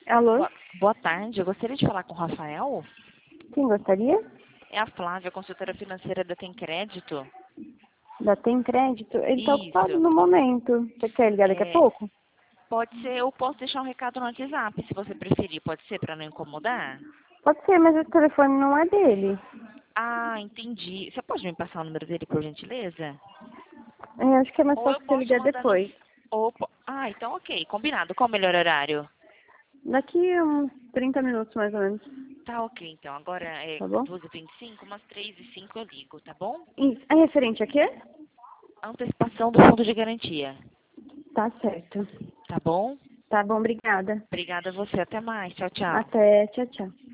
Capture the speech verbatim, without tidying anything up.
Alô? Boa, boa tarde, eu gostaria de falar com o Rafael. Quem gostaria? É a Flávia, consultora financeira da Tem Crédito. Da Tem Crédito? Ele tá ocupado Isso. no momento. Você quer ligar daqui a É, pouco? pode ser, eu posso deixar um recado no WhatsApp, se você preferir. Pode ser, para não incomodar? Pode ser, mas o telefone não é dele. Ah, entendi. Você pode me passar o número dele, por gentileza? É, acho que é mais Ou eu fácil você posso ligar mandar no... depois. Ou, po- ah, então ok, combinado. Qual o melhor horário? Daqui a uns trinta minutos, mais ou menos. Tá ok, então. Agora é Tá bom? duas e vinte e cinco, umas três e cinco eu ligo, tá bom? Isso. É referente a quê? Antecipação do fundo de garantia. Tá certo. Tá bom? Tá bom, obrigada. Obrigada a você. Até mais. Tchau, tchau. Até. Tchau, tchau.